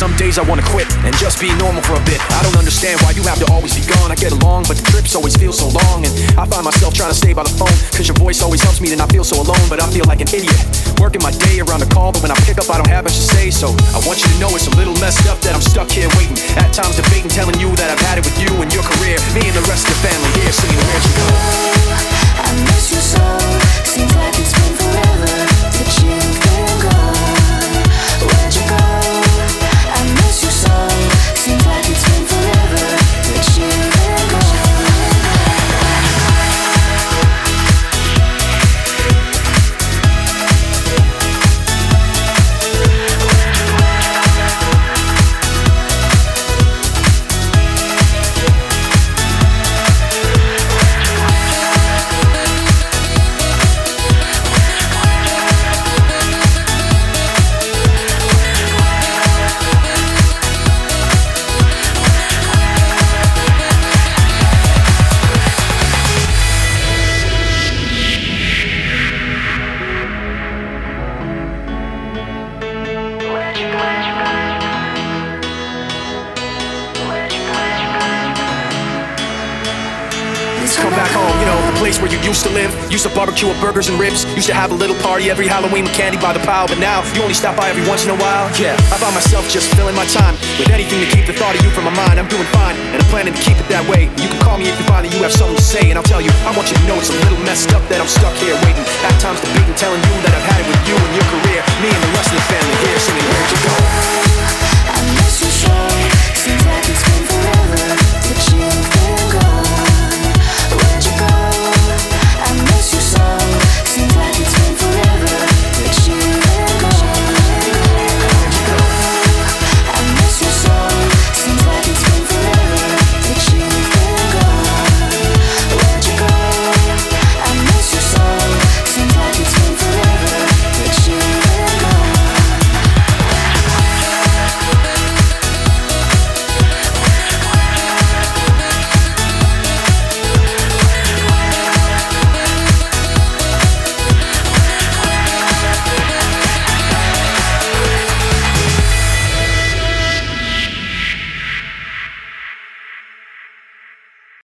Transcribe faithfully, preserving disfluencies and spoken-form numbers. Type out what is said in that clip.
Some days I wanna quit and just be normal for a bit. I don't understand why you have to always be gone. I get along, but the trips always feel so long. And I find myself trying to stay by the phone, cause your voice always helps me to not feel so alone. But I feel like an idiot, working my day around the call. But when I pick up, I don't have much to say. So I want you to know it's a little messed up that I'm stuck here waiting. At times debating, telling you that I've had it with you and your career. Me and the rest of the family here singing, where'd you go? I miss you so. Seems like it's been forever that you've been gone. Where'd you go? I miss you so. Seems like it's been forever that you've been gone. Come back home, you know, the place where you used to live. Used to barbecue with burgers and ribs. Used to have a little party every Halloween with candy by the pile. But now, you only stop by every once in a while. Yeah, I find myself just filling my time with anything to keep the thought of you from my mind. I'm doing fine, and I'm planning to keep it that way. You can call me if you find that you have something to say. And I'll tell you, I want you to know it's a little messed up that I'm stuck here waiting. At times debating, telling you that I've had it with you and your career. Me